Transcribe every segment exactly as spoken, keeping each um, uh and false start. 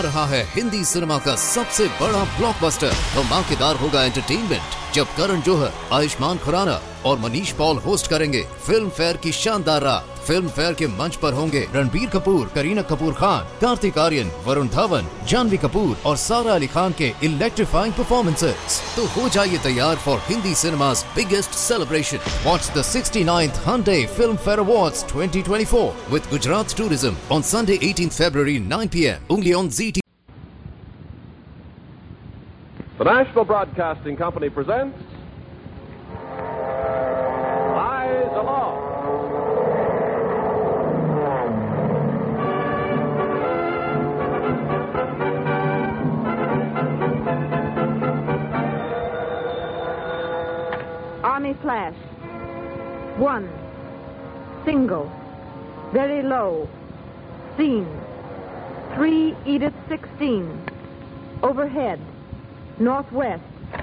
रहा है हिंदी सिनेमा का सबसे बड़ा ब्लॉकबस्टर। धमाकेदार होगा एंटरटेनमेंट जब करण जौहर, आयुष्मान खुराना और मनीष पॉल होस्ट करेंगे फिल्म फेयर की शानदार रात। फिल्म फेयर के मंच पर होंगे रणबीर कपूर, करीना कपूर खान, कार्तिक आर्यन, वरुण धवन, जानवी कपूर और सारा अली खान के इलेक्ट्रीफाइंग परफॉर्मेंसेस। तो हो जाइए तैयार for Hindi cinema's biggest celebration. Watch the sixty-ninth Hyundai Film Fair Awards twenty twenty-four with Gujarat Tourism on Sunday eighteenth February nine p m only on Z T V. The National Broadcasting Company presents Eyes Aloft. Army flash. One. Single. Very low. Scene. Three Edith sixteen. Overhead. Northwest.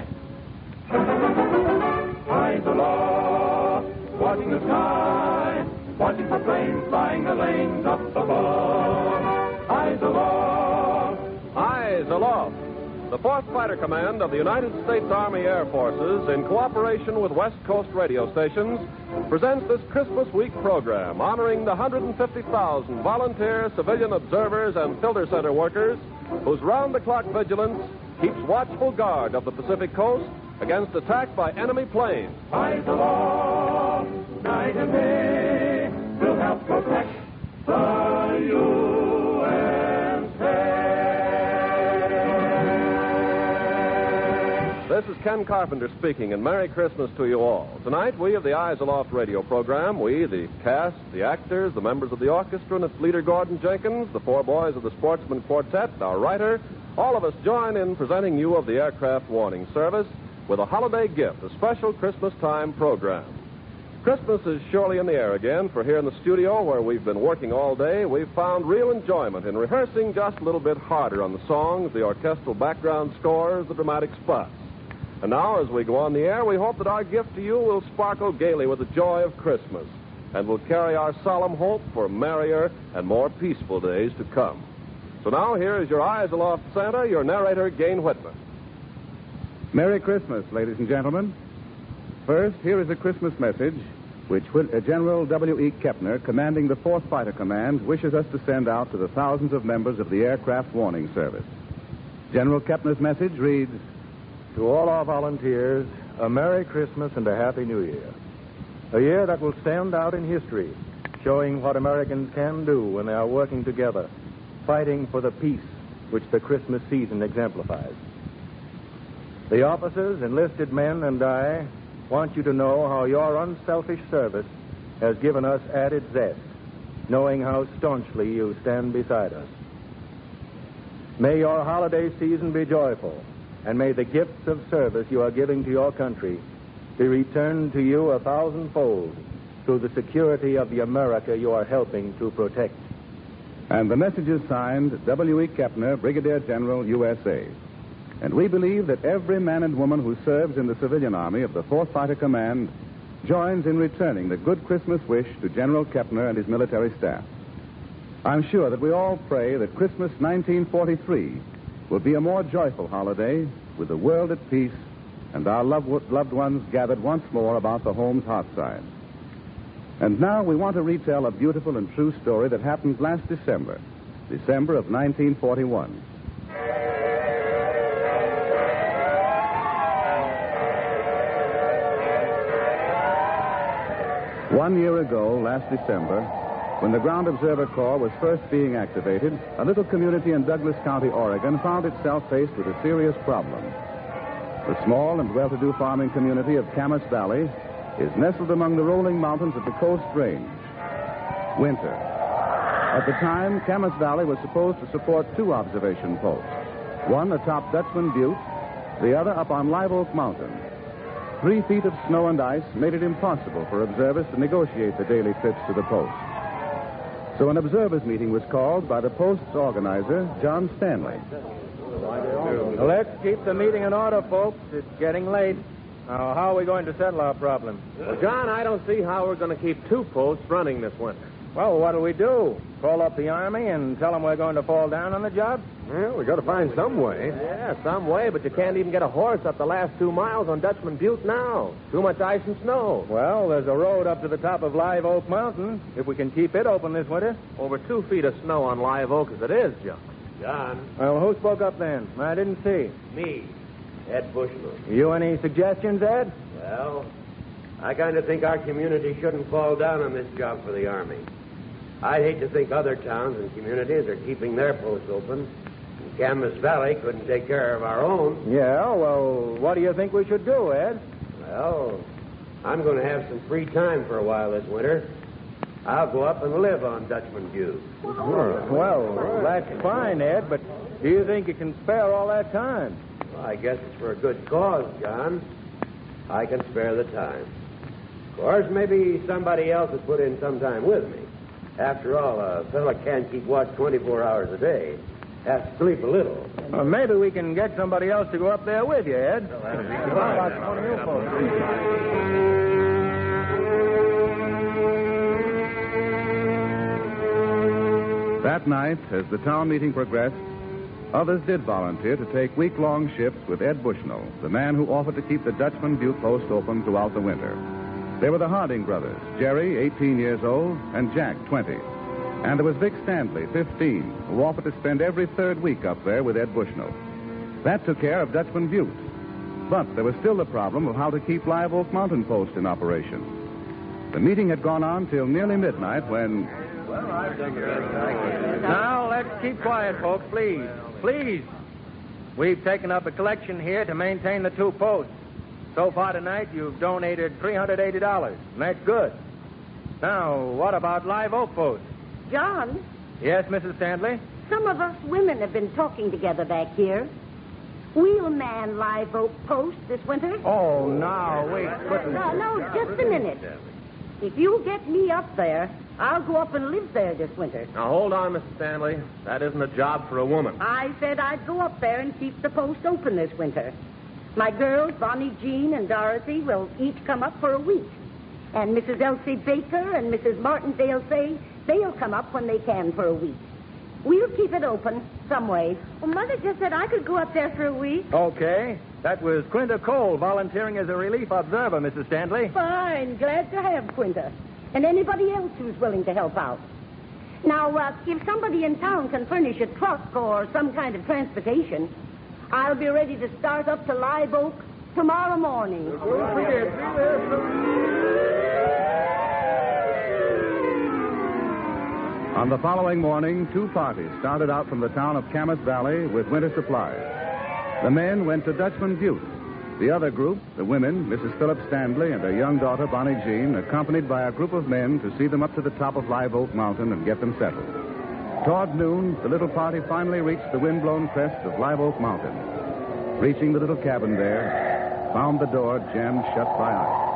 Eyes aloft, watching the sky, watching for planes flying the lanes up above. Eyes aloft. Eyes Aloft. The fourth Fighter Command of the United States Army Air Forces, in cooperation with West Coast radio stations, presents this Christmas week program honoring the one hundred fifty thousand volunteer civilian observers and filter center workers whose round-the-clock vigilance keeps watchful guard of the Pacific coast against attack by enemy planes. Eyes aloft, night and day, will help protect the U S A. This is Ken Carpenter speaking, and Merry Christmas to you all. Tonight, we of the Eyes Aloft radio program, we, the cast, the actors, the members of the orchestra, and its leader, Gordon Jenkins, the four boys of the Sportsman Quartet, our writer, all of us join in presenting you of the Aircraft Warning Service with a holiday gift, a special Christmas time program. Christmas is surely in the air again, for here in the studio where we've been working all day, we've found real enjoyment in rehearsing just a little bit harder on the songs, the orchestral background scores, the dramatic spots. And now, as we go on the air, we hope that our gift to you will sparkle gaily with the joy of Christmas and will carry our solemn hope for merrier and more peaceful days to come. So now, here is your Eyes Aloft Santa, your narrator, Gain Whitman. Merry Christmas, ladies and gentlemen. First, here is a Christmas message which uh, General W E Kepner, commanding the fourth Fighter Command, wishes us to send out to the thousands of members of the Aircraft Warning Service. General Kepner's message reads, To all our volunteers, a Merry Christmas and a Happy New Year. A year that will stand out in history, showing what Americans can do when they are working together, fighting for the peace which the Christmas season exemplifies. The officers, enlisted men, and I want you to know how your unselfish service has given us added zest, knowing how staunchly you stand beside us. May your holiday season be joyful, and may the gifts of service you are giving to your country be returned to you a thousandfold through the security of the America you are helping to protect. And the message is signed W E Kepner, Brigadier General, U S A. And we believe that every man and woman who serves in the civilian army of the fourth Fighter Command joins in returning the good Christmas wish to General Kepner and his military staff. I'm sure that we all pray that Christmas nineteen forty-three will be a more joyful holiday with the world at peace and our loved, loved ones gathered once more about the home's hearthside. And now we want to retell a beautiful and true story that happened last December, December of nineteen forty-one. One year ago, last December, when the Ground Observer Corps was first being activated, a little community in Douglas County, Oregon, found itself faced with a serious problem. The small and well-to-do farming community of Camas Valley is nestled among the rolling mountains of the Coast Range. Winter. At the time, Camas Valley was supposed to support two observation posts, one atop Dutchman Butte, the other up on Live Oak Mountain. Three feet of snow and ice made it impossible for observers to negotiate the daily trips to the post. So an observers' meeting was called by the post's organizer, John Stanley. Well, let's keep the meeting in order, folks. It's getting late. Now, how are we going to settle our problem? Well, John, I don't see how we're going to keep two posts running this winter. Well, what'll we do? Call up the Army and tell them we're going to fall down on the job? Well, we got to find some way. Yeah, some way, but you can't even get a horse up the last two miles on Dutchman Butte now. Too much ice and snow. Well, there's a road up to the top of Live Oak Mountain, if we can keep it open this winter. Over two feet of snow on Live Oak as it is, Joe. John, Well, who spoke up then? I didn't see. me, Ed Bushman. You any suggestions, Ed? Well, I kind of think our community shouldn't fall down on this job for the Army. I'd hate to think other towns and communities are keeping their posts open. And Camas Valley couldn't take care of our own. Yeah, well, what do you think we should do, Ed? Well, I'm going to have some free time for a while this winter. I'll go up and live on Dutchman Butte. Well, that's fine, Ed, but do you think you can spare all that time? Well, I guess it's for a good cause, John. I can spare the time. Of course, maybe somebody else has put in some time with me. After all, a fella can't keep watch twenty-four hours a day. Has to sleep a little. Well, maybe we can get somebody else to go up there with you, Ed. That night, as the town meeting progressed, others did volunteer to take week-long shifts with Ed Bushnell, the man who offered to keep the Dutchman Butte post open throughout the winter. They were the Harding brothers, Jerry, eighteen years old, and Jack, twenty. And there was Vic Stanley, fifteen, who offered to spend every third week up there with Ed Bushnell. That took care of Dutchman Butte. But there was still the problem of how to keep Live Oak Mountain Post in operation. The meeting had gone on till nearly midnight when... Now, let's keep quiet, folks, please. Please. We've taken up a collection here to maintain the two posts. So far tonight, you've donated three hundred eighty dollars, and that's good. Now, what about Live Oak Post? John, Yes, Missus Stanley? some of us women have been talking together back here. We'll man Live Oak Post this winter. Oh, now, wait. But... No, no, just a minute. If you get me up there, I'll go up and live there this winter. Now, hold on, Mister Stanley. That isn't a job for a woman. I said I'd go up there and keep the post open this winter. My girls, Bonnie Jean and Dorothy, will each come up for a week. And Missus Elsie Baker and Missus Martindale say they'll come up when they can for a week. We'll keep it open some way. Well, Mother just said I could go up there for a week. Okay. That was Quinta Cole volunteering as a relief observer, Missus Stanley. Fine. Glad to have Quinta. And anybody else who's willing to help out. Now, uh, if somebody in town can furnish a truck or some kind of transportation, I'll be ready to start up to Live Oak tomorrow morning. On the following morning, two parties started out from the town of Camas Valley with winter supplies. The men went to Dutchman Butte. The other group, the women, Missus Philip Stanley and her young daughter, Bonnie Jean, accompanied by a group of men to see them up to the top of Live Oak Mountain and get them settled. Toward noon, the little party finally reached the wind-blown crest of Live Oak Mountain. Reaching the little cabin there, found the door jammed shut by ice.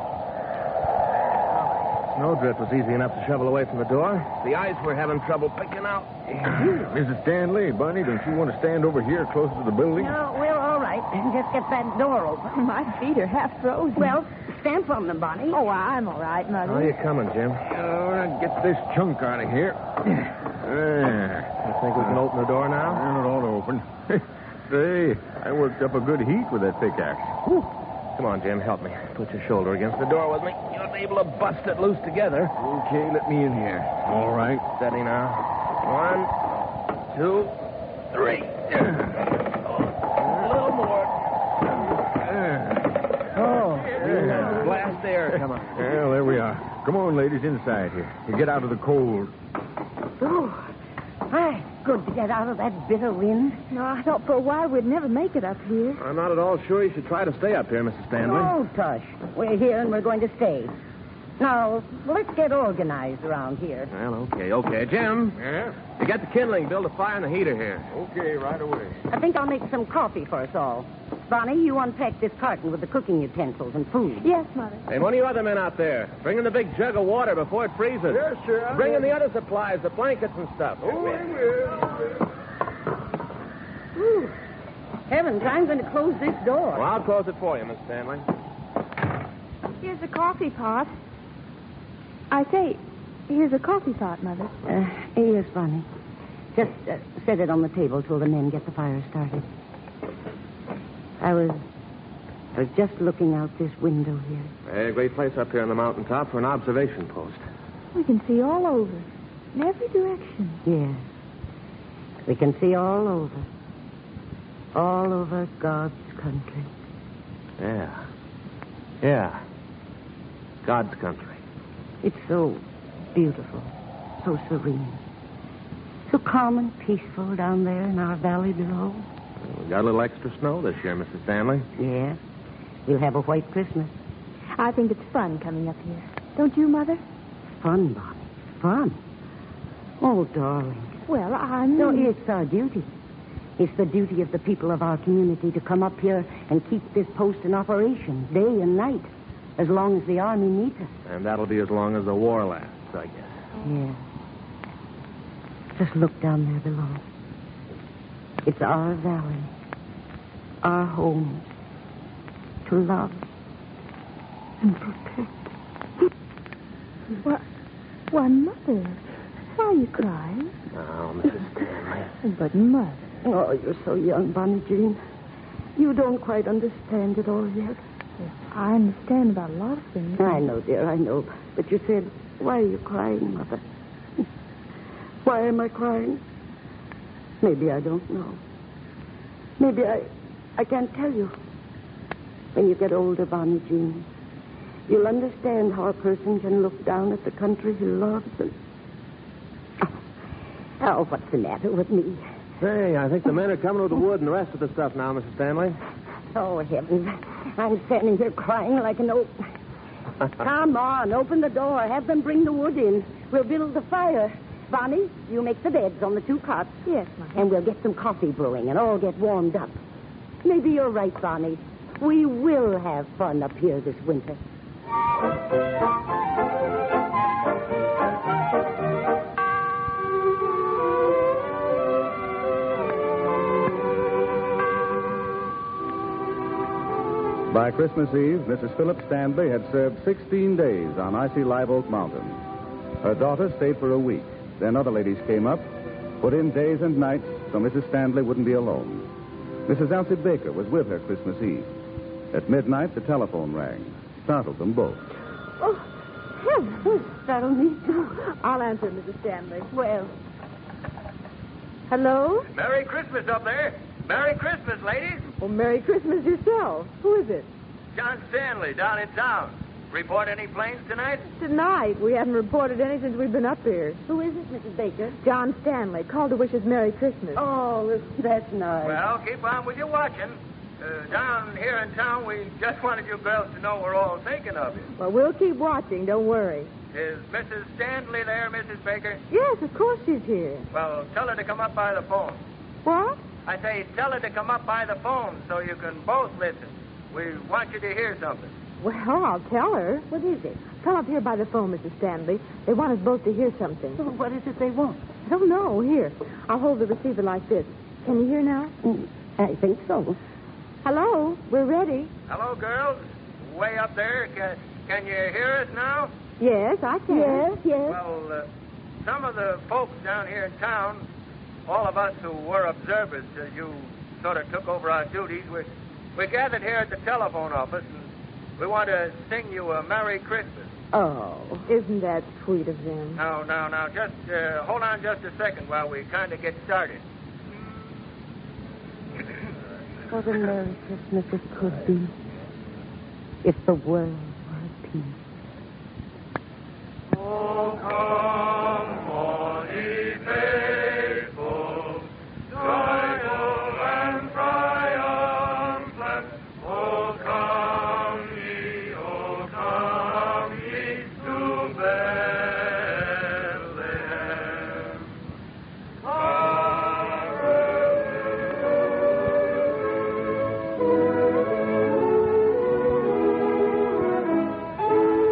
Snowdrift was easy enough to shovel away from the door. The ice we're having trouble picking out. Missus Stanley, Bunny, don't you want to stand over here closer to the building? No, we're all right. Just get that door open. My feet are half frozen. Well, stamp on them, Bonnie. Oh, I'm all right, Mother. How are you coming, Jim? All right, get this chunk out of here. There. You think we can open the door now? Well, it ought to open. Say, I worked up a good heat with that pickaxe. Whew. Come on, Jim, help me. Put your shoulder against the door with me. You'll be able to bust it loose together. Okay, let me in here. All right. Steady now. One, two, three. A little more. Oh, Blast air. Come on. well, there we are. Come on, ladies, inside here. You get out of the cold. Oh, my, good to get out of that bitter wind. No, I thought for a while we'd never make it up here. I'm not at all sure you should try to stay up here, Missus Stanley. Oh, Tush. We're here and we're going to stay. Now, let's get organized around here. Well, okay, okay. Jim, Yeah? you get the kindling, build a fire and a heater here. Okay, right away. I think I'll make some coffee for us all. Bonnie, you unpack this carton with the cooking utensils and food. Yes, Mother. Hey, one of you other men out there, bring in the big jug of water before it freezes. Yes, sir. I'm Bring in ready. the other supplies, the blankets and stuff. Oh, I will. Whew. Heavens, I'm going to close this door. Well, I'll close it for you, Miss Stanley. Here's the coffee pot. I say, Here's a coffee pot, Mother. Uh, yes, Bonnie. Just uh, set it on the table till the men get the fire started. I was... I was just looking out this window here. A great place up here on the mountaintop for an observation post. We can see all over. In every direction. Yes. We can see all over. All over God's country. Yeah. Yeah. God's country. It's so beautiful. So serene. So calm and peaceful down there in our valley below. We got a little extra snow this year, Missus Stanley. Yeah. We'll have a white Christmas. I think it's fun coming up here. Don't you, Mother? Fun, Bonnie. Fun. Oh, darling. Well, I mean... No, it's our duty. It's the duty of the people of our community to come up here and keep this post in operation day and night, as long as the Army needs us. And that'll be as long as the war lasts, I guess. Yeah. Just look down there below. It's our valley, our home, to love and protect. What? Why, Mother, why are you crying? Oh, Missus Stanley. But, Mother... Oh, you're so young, Bonnie Jean. You don't quite understand it all yet. Yes, I understand about a lot of things. I know, dear, I know. But you said, why are you crying, Mother? Why am I crying? Maybe I don't know. Maybe I I can't tell you. When you get older, Bonnie Jean, you'll understand how a person can look down at the country he loves and... Oh, what's the matter with me? Say, I think the men are coming with the wood and the rest of the stuff now, Missus Stanley. Oh, heavens. I'm standing here crying like an oak. Come on, open the door. Have them bring the wood in. We'll build the fire. Bonnie, you make the beds on the two cots. Yes, Mother. And we'll get some coffee brewing and all get warmed up. Maybe you're right, Bonnie. We will have fun up here this winter. By Christmas Eve, Missus Phillips Stanley had served sixteen days on icy Live Oak Mountain. Her daughter stayed for a week. Then other ladies came up, put in days and nights so Missus Stanley wouldn't be alone. Missus Elsie Baker was with her Christmas Eve. At midnight, the telephone rang. Startled them both. Oh, heavens. That'll me. I'll answer, Missus Stanley. Well. Hello? Merry Christmas up there. Merry Christmas, ladies. Well, Merry Christmas yourself. Who is it? John Stanley down in town. Report any planes tonight? Tonight. We haven't reported any since we've been up here. Who is it, Missus Baker? John Stanley. Called to wish us Merry Christmas. Oh, that's nice. Well, keep on with your watching. Uh, down here in town, we just wanted you girls to know we're all thinking of you. Well, we'll keep watching. Don't worry. Is Missus Stanley there, Missus Baker? Yes, of course she's here. Well, tell her to come up by the phone. What? I say tell her to come up by the phone so you can both listen. We want you to hear something. Well, I'll tell her. What is it? Come up here by the phone, Missus Stanley. They want us both to hear something. Well, what is it they want? I don't know. Here. I'll hold the receiver like this. Can you hear now? Mm, I think so. Hello? We're ready. Hello, girls. Way up there. Can, can you hear us now? Yes, I can. Yes, yes. Well, uh, some of the folks down here in town, all of us who were observers, uh, you sort of took over our duties. We, we gathered here at the telephone office, and we want to sing you a Merry Christmas. Oh, isn't that sweet of them? Now, now, now, just uh, hold on just a second while we kind of get started. What a Merry Christmas it could be if the world were at peace. Oh, come, all ye faithful, joyful and triumphant. Oh, come ye, oh, come ye to Bethlehem. Hallelujah.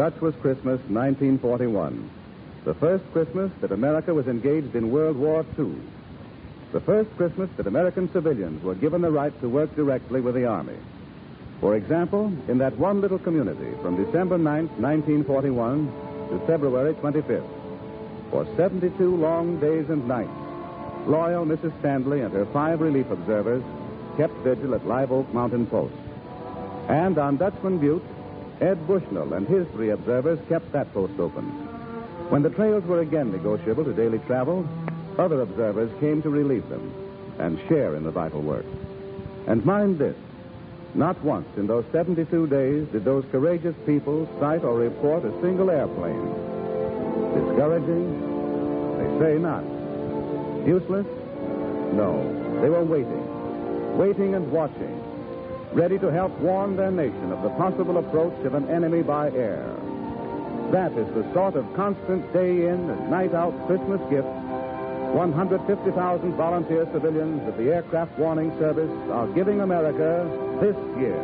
Such was Christmas nineteen forty-one, the first Christmas that America was engaged in World War Two, the first Christmas that American civilians were given the right to work directly with the Army. For example, in that one little community from December ninth, nineteen forty-one to February twenty-fifth, for seventy-two long days and nights, loyal Missus Stanley and her five relief observers kept vigil at Live Oak Mountain Post. And on Dutchman Butte, Ed Bushnell and his three observers kept that post open. When the trails were again negotiable to daily travel, other observers came to relieve them and share in the vital work. And mind this, not once in those seventy-two days did those courageous people sight or report a single airplane. Discouraging? They say not. Useless? No. They were waiting, waiting and watching, ready to help warn their nation of the possible approach of an enemy by air. That is the sort of constant day in and night out Christmas gift one hundred fifty thousand volunteer civilians of the Aircraft Warning Service are giving America this year.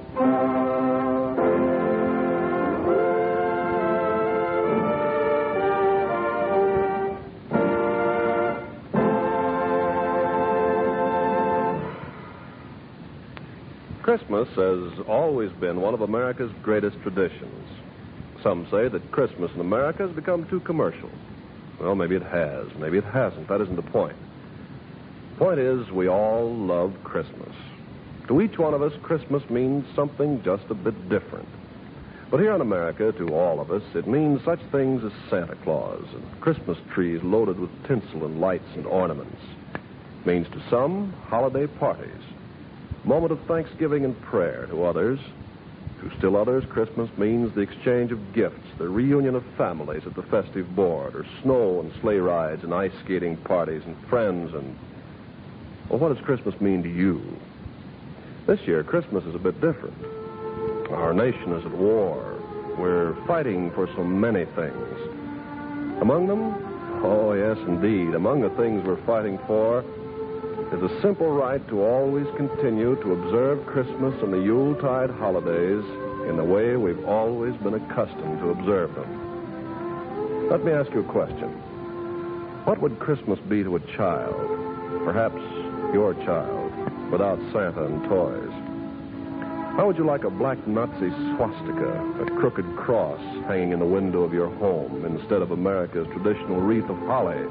Christmas has always been one of America's greatest traditions. Some say that Christmas in America has become too commercial. Well, maybe it has. Maybe it hasn't. That isn't the point. The point is, we all love Christmas. To each one of us, Christmas means something just a bit different. But here in America, to all of us, it means such things as Santa Claus and Christmas trees loaded with tinsel and lights and ornaments. It means to some, holiday parties, a moment of thanksgiving and prayer. To others, to still others, Christmas means the exchange of gifts, the reunion of families at the festive board, or snow and sleigh rides and ice skating parties and friends and... Well, what does Christmas mean to you? This year, Christmas is a bit different. Our nation is at war. We're fighting for so many things. Among them, oh, yes, indeed, among the things we're fighting for is a simple right to always continue to observe Christmas and the Yuletide holidays in the way we've always been accustomed to observe them. Let me ask you a question. What would Christmas be to a child, perhaps your child, without Santa and toys? How would you like a black Nazi swastika, a crooked cross hanging in the window of your home instead of America's traditional wreath of holly?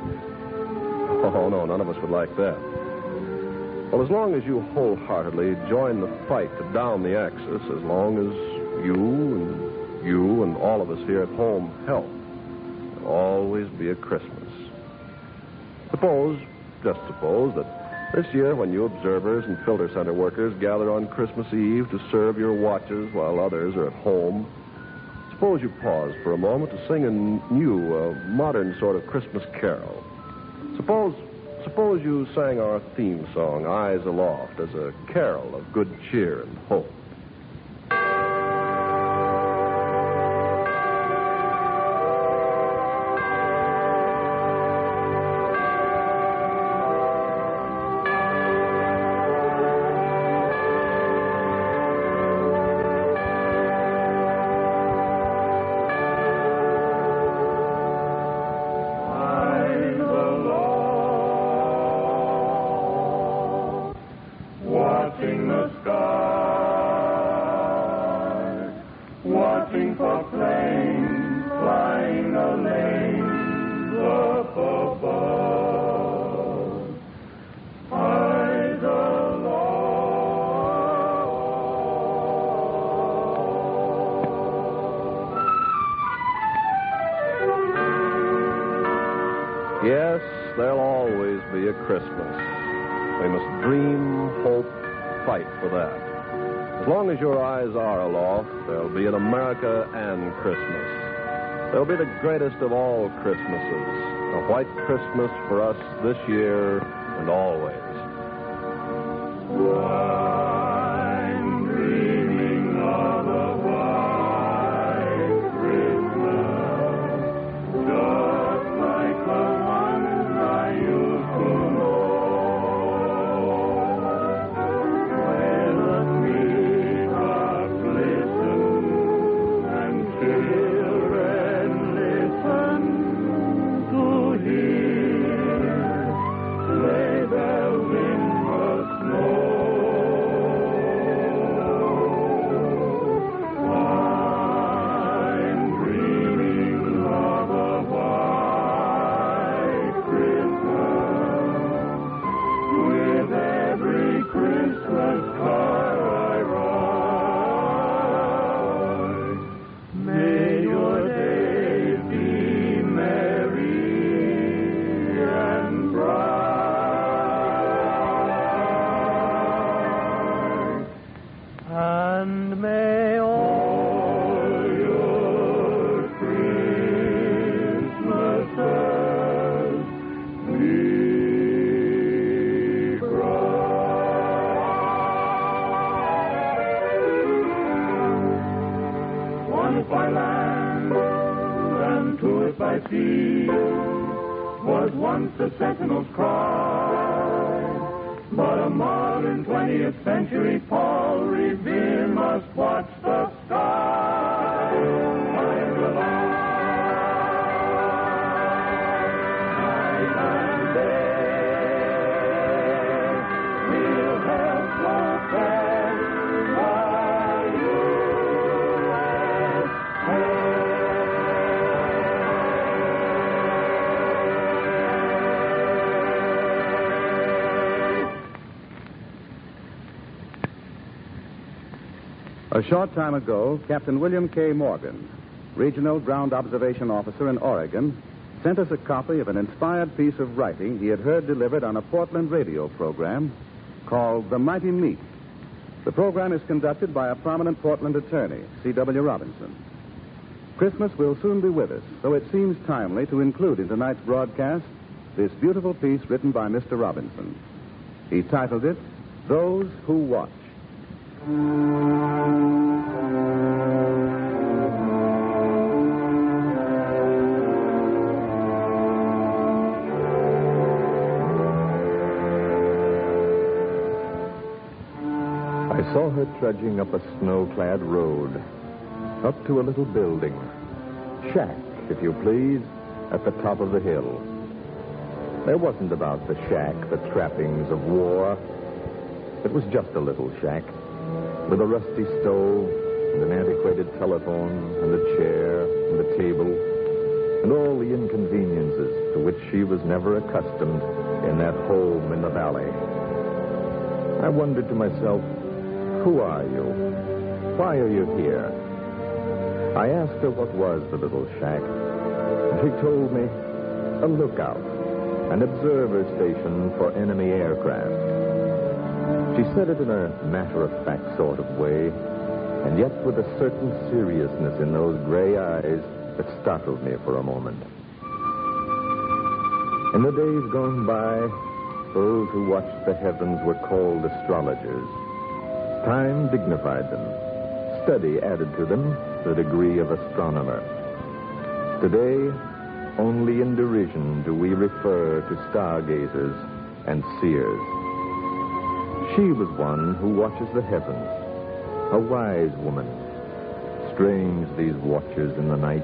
Oh, no, none of us would like that. Well, as long as you wholeheartedly join the fight to down the Axis, as long as you and you and all of us here at home help, there'll always be a Christmas. Suppose, just suppose, that this year when you observers and filter center workers gather on Christmas Eve to serve your watches while others are at home, suppose you pause for a moment to sing a new, uh, modern sort of Christmas carol. Suppose... Suppose you sang our theme song, Eyes Aloft, as a carol of good cheer and hope. Yes, there'll always be a Christmas. We must dream, hope, fight for that. As long as your eyes are aloft, there'll be an America and Christmas. There'll be the greatest of all Christmases, a white Christmas for us this year and always. I'm dreaming of a white Christmas, just like the ones I used to know, where the treetops glisten and chill birth by sea was once a sentinel's cry. But a modern twentieth century Paul Revere must watch the sky. Fire alive, night and day, we'll help protect the U S A. A short time ago, Captain William K. Morgan, Regional Ground Observation Officer in Oregon, sent us a copy of an inspired piece of writing he had heard delivered on a Portland radio program called The Mighty Meat. The program is conducted by a prominent Portland attorney, C W Robinson. Christmas will soon be with us, so it seems timely to include in tonight's broadcast this beautiful piece written by Mister Robinson. He titled it, Those Who Watch. I saw her trudging up a snow-clad road, up to a little building, shack, if you please, at the top of the hill. There wasn't about the shack the trappings of war. It was just a little shack, with a rusty stove and an antiquated telephone and a chair and a table and all the inconveniences to which she was never accustomed in that home in the valley. I wondered to myself, who are you? Why are you here? I asked her what was the little shack, and she told me a lookout, an observer station for enemy aircraft. She said it in a matter-of-fact sort of way, and yet with a certain seriousness in those gray eyes that startled me for a moment. In the days gone by, those who watched the heavens were called astrologers. Time dignified them. Study added to them the degree of astronomer. Today, only in derision do we refer to stargazers and seers. She was one who watches the heavens, a wise woman. Strange, these watchers in the night.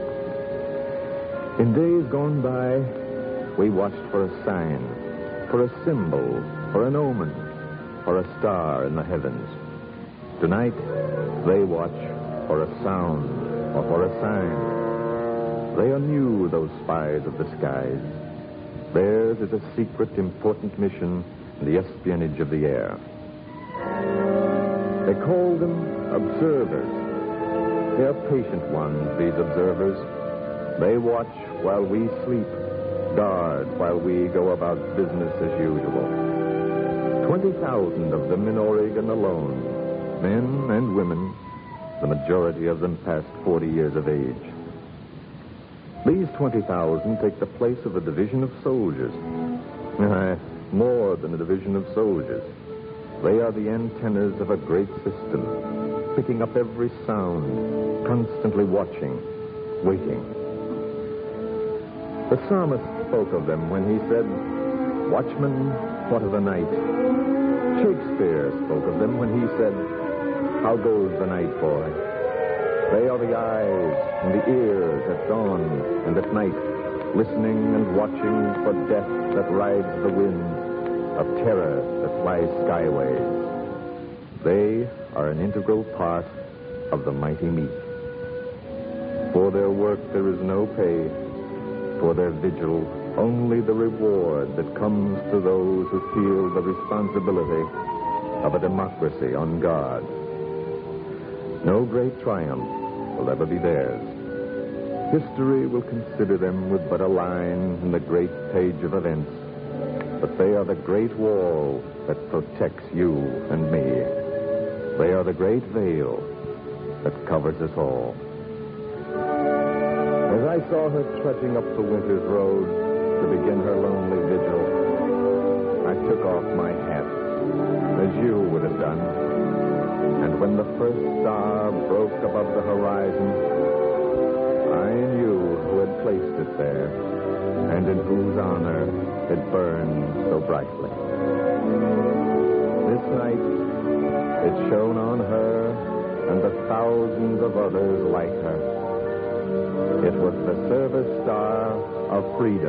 In days gone by, we watched for a sign, for a symbol, for an omen, for a star in the heavens. Tonight, they watch for a sound or for a sign. They are new, those spies of the skies. Theirs is a secret, important mission in the espionage of the air. They call them observers. They are patient ones, these observers. They watch while we sleep, guard while we go about business as usual. Twenty thousand of them in Oregon alone, men and women, the majority of them past forty years of age. These twenty thousand take the place of a division of soldiers. Aye, more than a division of soldiers. They are the antennas of a great system, picking up every sound, constantly watching, waiting. The psalmist spoke of them when he said, "Watchmen, what of the night?" Shakespeare spoke of them when he said, "How goes the night, boy?" They are the eyes and the ears at dawn and at night, listening and watching for death that rides the wind, of terror that flies skyways. They are an integral part of the mighty meat. For their work there is no pay. For their vigil, only the reward that comes to those who feel the responsibility of a democracy on guard. No great triumph will ever be theirs. History will consider them with but a line in the great page of events. But they are the great wall that protects you and me. They are the great veil that covers us all. As I saw her trudging up the winter's road to begin her lonely vigil, I took off my hat, as you would have done. And when the first star broke above the horizon, I knew who had placed there, and in whose honor it burns so brightly. This night, it shone on her and the thousands of others like her. It was the service star of freedom.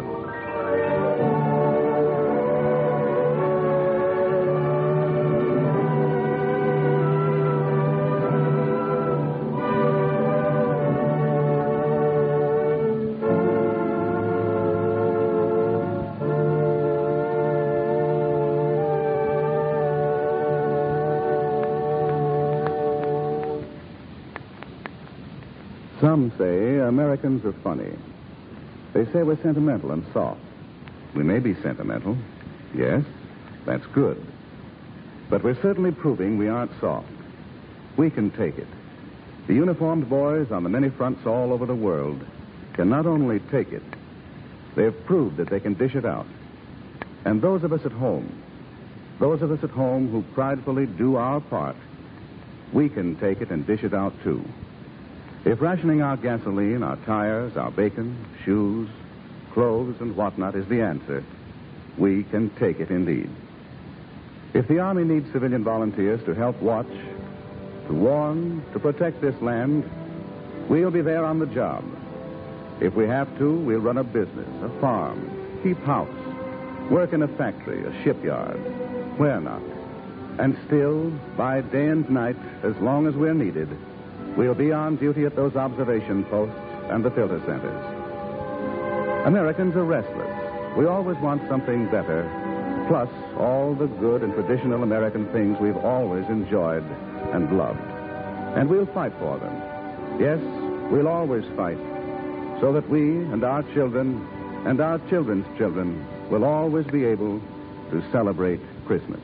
Some say Americans are funny. They say we're sentimental and soft. We may be sentimental. Yes, that's good. But we're certainly proving we aren't soft. We can take it. The uniformed boys on the many fronts all over the world can not only take it, they've proved that they can dish it out. And those of us at home, those of us at home who pridefully do our part, we can take it and dish it out too. If rationing our gasoline, our tires, our bacon, shoes, clothes, and whatnot is the answer, we can take it indeed. If the Army needs civilian volunteers to help watch, to warn, to protect this land, we'll be there on the job. If we have to, we'll run a business, a farm, keep house, work in a factory, a shipyard, where not. And still, by day and night, as long as we're needed, we'll be on duty at those observation posts and the filter centers. Americans are restless. We always want something better, plus all the good and traditional American things we've always enjoyed and loved. And we'll fight for them. Yes, we'll always fight, so that we and our children and our children's children will always be able to celebrate Christmas.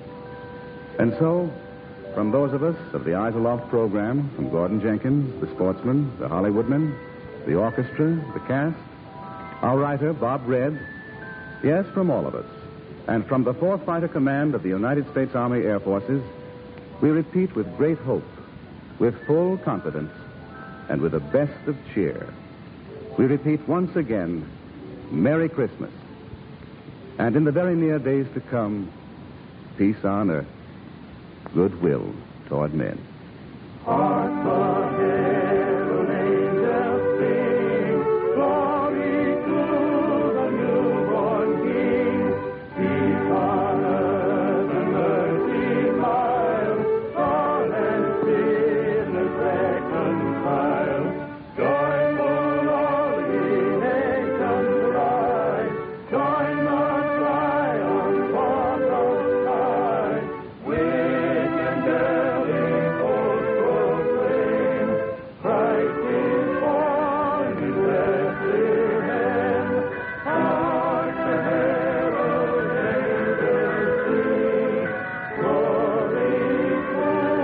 And so, from those of us of the Eyes Aloft program, from Gordon Jenkins, the sportsman, the Hollywoodman, the orchestra, the cast, our writer, Bob Red, yes, from all of us, and from the fourth Fighter Command of the United States Army Air Forces, we repeat with great hope, with full confidence, and with the best of cheer. We repeat once again, Merry Christmas. And in the very near days to come, peace on earth, goodwill toward men. Hark the herald angels sing, glory to the newborn King. Peace on earth and mercy mild, all and sinners reconciled. Joyful all ye nations rise, join the triumph of the sky. With angelic hosts proclaim, Christ is born in Bethlehem. Hark the herald angels sing, glory to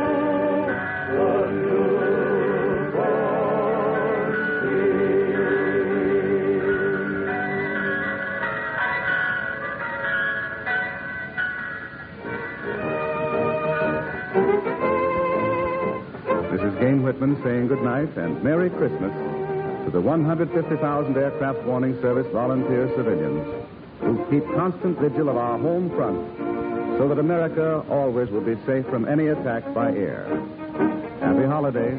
the newborn King. This is Gain Whitman saying good night and Merry Christmas to the one hundred fifty thousand Aircraft Warning Service volunteer civilians who keep constant vigil of our home front so that America always will be safe from any attack by air. Happy holidays.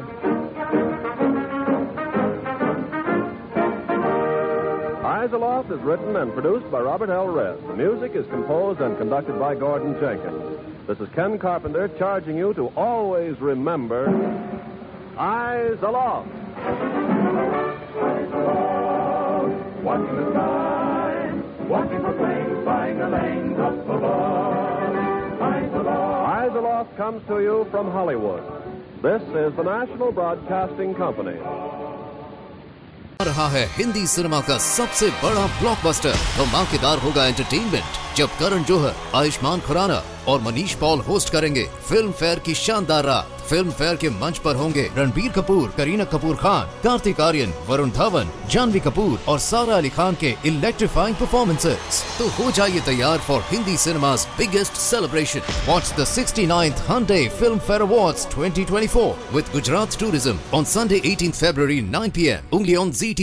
Eyes Aloft is written and produced by Robert L. Redd. The music is composed and conducted by Gordon Jenkins. This is Ken Carpenter charging you to always remember Eyes Aloft. Eyes aloft, watching the sky, watching for planes flying the lanes up above. Eyes aloft. Eyes Aloft comes to you from Hollywood. This is the National Broadcasting Company. आ रहा है Hindi cinema का सबसे बड़ा blockbuster. धमाकेदार होगा entertainment जब करण जौहर, आयुष्मान खुराना और मनीष पॉल होस्ट करेंगे फिल्म फेयर की शानदार रात। फिल्म फेयर के मंच पर होंगे रणबीर कपूर, करीना कपूर खान, कार्तिक आर्यन, वरुण धवन, जानवी कपूर और सारा अली खान के इलेक्ट्रीफाइंग परफॉर्मेंसेस। तो हो जाइए तैयार for Hindi cinema's biggest celebration. Watch the sixty-ninth Hyundai Film Fair Awards twenty twenty-four with Gujarat Tourism on Sunday eighteenth February nine p m only on Z T V.